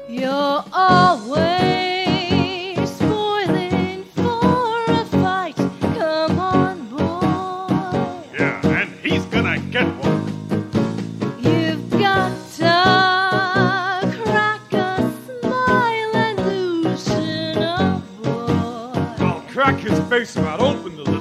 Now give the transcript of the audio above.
You're always spoiling for a fight. Come on, boy. Yeah, and he's gonna get one. You've got to crack a smile and loosen up, boy. I'll crack his face about open, the little